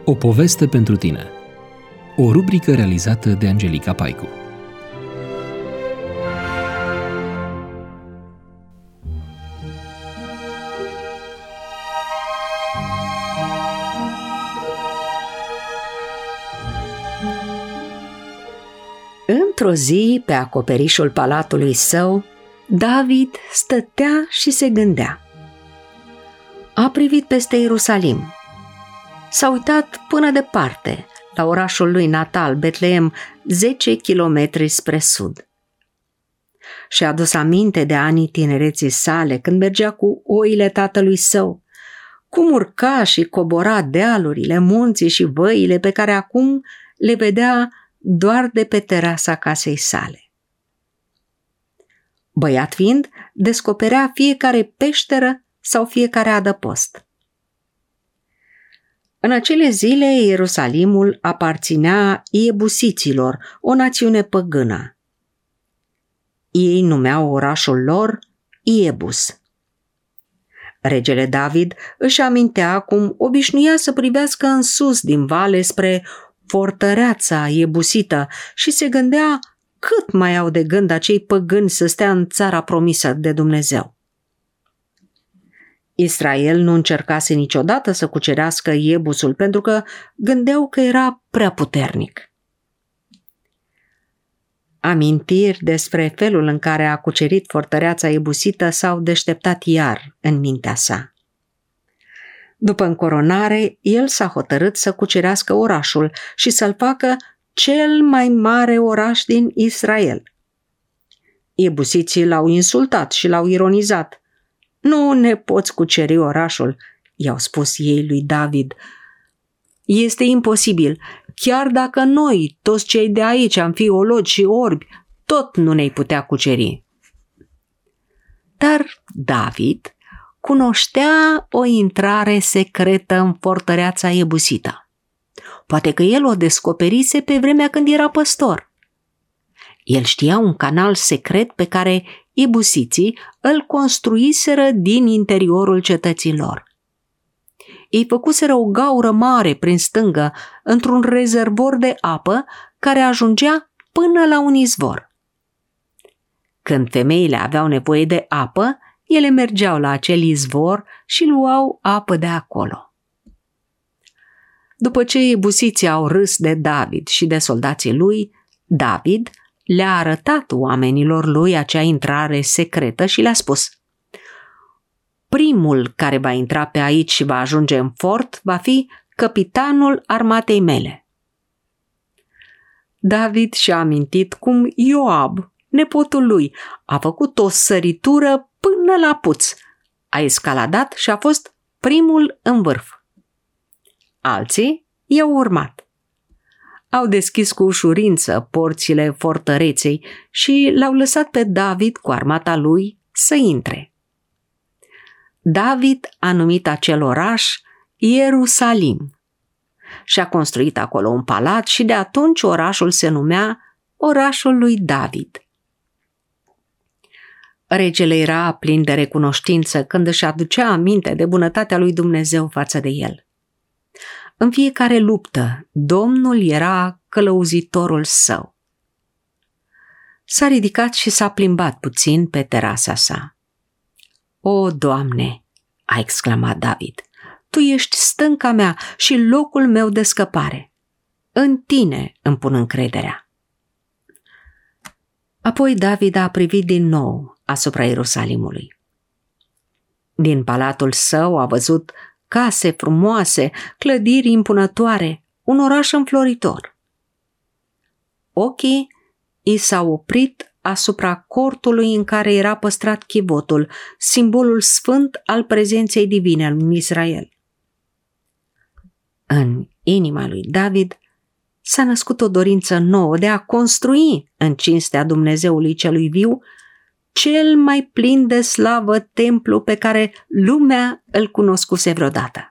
O poveste pentru tine. O rubrică realizată de Angelica Paicu. Într-o zi, pe acoperișul palatului său, David stătea și se gândea. A privit peste Ierusalim. S-a uitat până departe, la orașul lui natal, Betleem, 10 kilometri spre sud. Și-a adus aminte de anii tinereții sale, când mergea cu oile tatălui său, cum urca și cobora dealurile, munții și văile pe care acum le vedea doar de pe terasa casei sale. Băiat fiind, descoperea fiecare peșteră sau fiecare adăpost. În acele zile, Ierusalimul aparținea iebusiților, o națiune păgână. Ei numeau orașul lor Iebus. Regele David își amintea cum obișnuia să privească în sus din vale spre fortăreața iebusită și se gândea cât mai au de gând acei păgâni să stea în țara promisă de Dumnezeu. Israel nu încercase niciodată să cucerească Iebusul pentru că gândeau că era prea puternic. Amintiri despre felul în care a cucerit fortăreața iebusită s-au deșteptat iar în mintea sa. După încoronare, el s-a hotărât să cucerească orașul și să-l facă cel mai mare oraș din Israel. Iebusiții l-au insultat și l-au ironizat. Nu ne poți cuceri orașul, i-au spus ei lui David. Este imposibil, chiar dacă noi, toți cei de aici, am fi ologi și orbi, tot nu ne-ai putea cuceri. Dar David cunoștea o intrare secretă în fortăreața iebusită. Poate că el o descoperise pe vremea când era păstor. El știa un canal secret pe care iebusiții îl construiseră din interiorul cetății lor. Ei făcuseră o gaură mare prin stângă, într-un rezervor de apă care ajungea până la un izvor. Când femeile aveau nevoie de apă, ele mergeau la acel izvor și luau apă de acolo. După ce iebusiții au râs de David și de soldații lui, David le-a arătat oamenilor lui acea intrare secretă și le-a spus: primul care va intra pe aici și va ajunge în fort va fi căpitanul armatei mele. David și-a amintit cum Ioab, nepotul lui, a făcut o săritură până la puț, a escaladat și a fost primul în vârf. Alții i-au urmat. Au deschis cu ușurință porțile fortăreței și l-au lăsat pe David cu armata lui să intre. David a numit acel oraș Ierusalim și a construit acolo un palat și de atunci orașul se numea Orașul lui David. Regele era plin de recunoștință când își aducea aminte de bunătatea lui Dumnezeu față de el. În fiecare luptă, Domnul era călăuzitorul său. S-a ridicat și s-a plimbat puțin pe terasa sa. O, Doamne, a exclamat David, Tu ești stânca mea și locul meu de scăpare. În Tine îmi pun încrederea. Apoi David a privit din nou asupra Ierusalimului. Din palatul său a văzut case frumoase, clădiri impunătoare, un oraș înfloritor. Ochii i s-au oprit asupra cortului în care era păstrat chivotul, simbolul sfânt al prezenței divine al lui Israel. În inima lui David s-a născut o dorință nouă de a construi în cinstea Dumnezeului celui viu cel mai plin de slavă templu pe care lumea îl cunoscuse vreodată.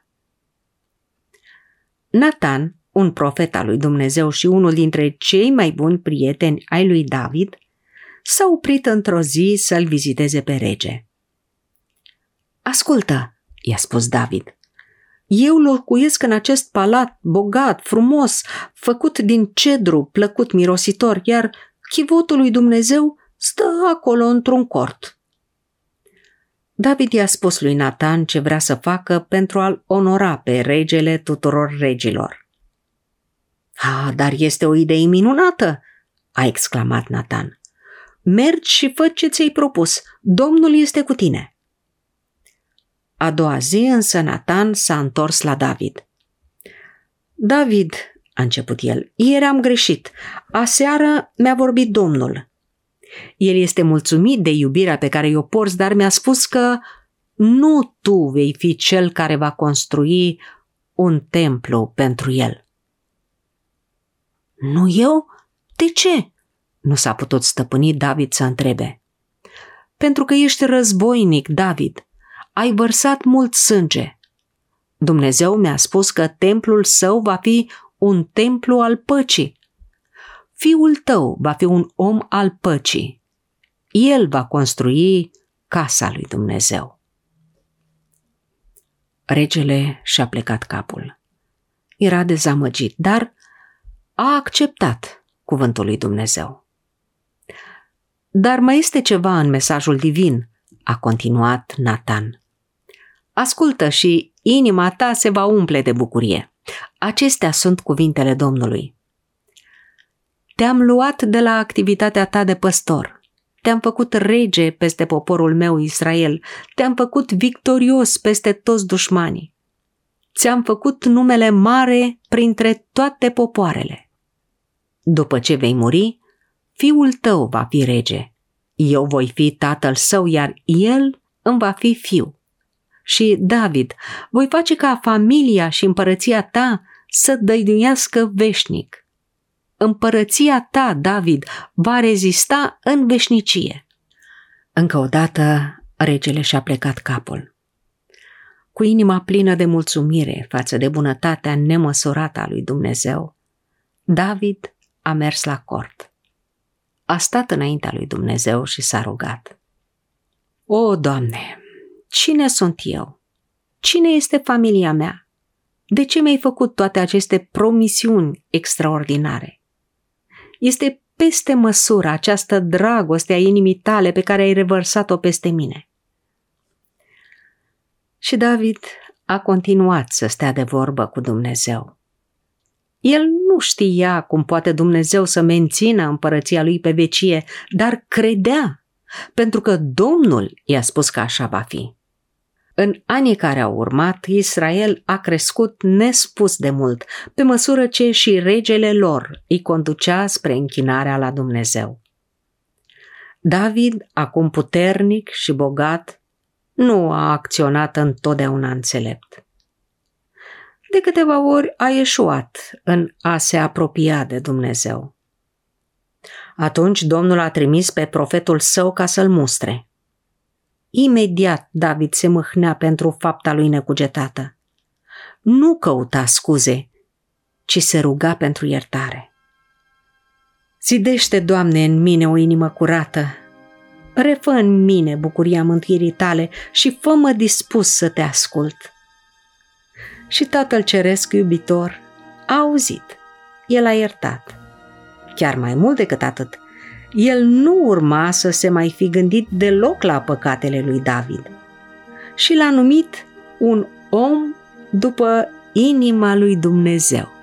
Natan, un profet al lui Dumnezeu și unul dintre cei mai buni prieteni ai lui David, s-a oprit într-o zi să-l viziteze pe rege. Ascultă, i-a spus David, Eu locuiesc în acest palat bogat, frumos, făcut din cedru plăcut mirositor, iar chivotul lui Dumnezeu stă acolo într-un cort. David i-a spus lui Natan ce vrea să facă pentru a-l onora pe regele tuturor regilor. Dar este o idee minunată!" a exclamat Natan. Mergi și fă ce ți-ai propus. Domnul este cu tine." A doua zi însă Natan s-a întors la David. David, a început el, ieri am greșit. Aseară mi-a vorbit Domnul. El este mulțumit de iubirea pe care i-o porți, dar mi-a spus că nu tu vei fi cel care va construi un templu pentru el. Nu eu? De ce? Nu s-a putut stăpâni David să întrebe. Pentru că ești războinic, David. Ai vărsat mult sânge. Dumnezeu mi-a spus că templul său va fi un templu al păcii. Fiul tău va fi un om al păcii. El va construi casa lui Dumnezeu. Regele și-a plecat capul. Era dezamăgit, dar a acceptat cuvântul lui Dumnezeu. Dar mai este ceva în mesajul divin, a continuat Natan. Ascultă și inima ta se va umple de bucurie. Acestea sunt cuvintele Domnului. Te-am luat de la activitatea ta de păstor. Te-am făcut rege peste poporul meu Israel. Te-am făcut victorios peste toți dușmanii. Ți-am făcut numele mare printre toate popoarele. După ce vei muri, fiul tău va fi rege. Eu voi fi tatăl său, iar el îmi va fi fiu. Și, David, voi face ca familia și împărăția ta să dăinuiască veșnic. Împărăția ta, David, va rezista în veșnicie. Încă o dată, regele și-a plecat capul. Cu inima plină de mulțumire față de bunătatea nemăsurată a lui Dumnezeu, David a mers la cort. A stat înaintea lui Dumnezeu și s-a rugat. O, Doamne, cine sunt eu? Cine este familia mea? De ce mi-ai făcut toate aceste promisiuni extraordinare? Este peste măsură această dragoste a inimii tale pe care ai revărsat-o peste mine. Și David a continuat să stea de vorbă cu Dumnezeu. El nu știa cum poate Dumnezeu să mențină împărăția lui pe vecie, dar credea, pentru că Domnul i-a spus că așa va fi. În anii care au urmat, Israel a crescut nespus de mult, pe măsură ce și regele lor îi conducea spre închinarea la Dumnezeu. David, acum puternic și bogat, nu a acționat întotdeauna înțelept. De câteva ori a eșuat în a se apropia de Dumnezeu. Atunci Domnul a trimis pe profetul său ca să-l mustre. Imediat David se mâhnea pentru fapta lui necugetată. Nu căuta scuze, ci se ruga pentru iertare. Zidește, Doamne, în mine o inimă curată, refă în mine bucuria mântuirii tale și fă-mă dispus să te ascult. Și Tatăl Ceresc iubitor a auzit, el a iertat. Chiar mai mult decât atât, el nu urma să se mai fi gândit deloc la păcatele lui David și l-a numit un om după inima lui Dumnezeu.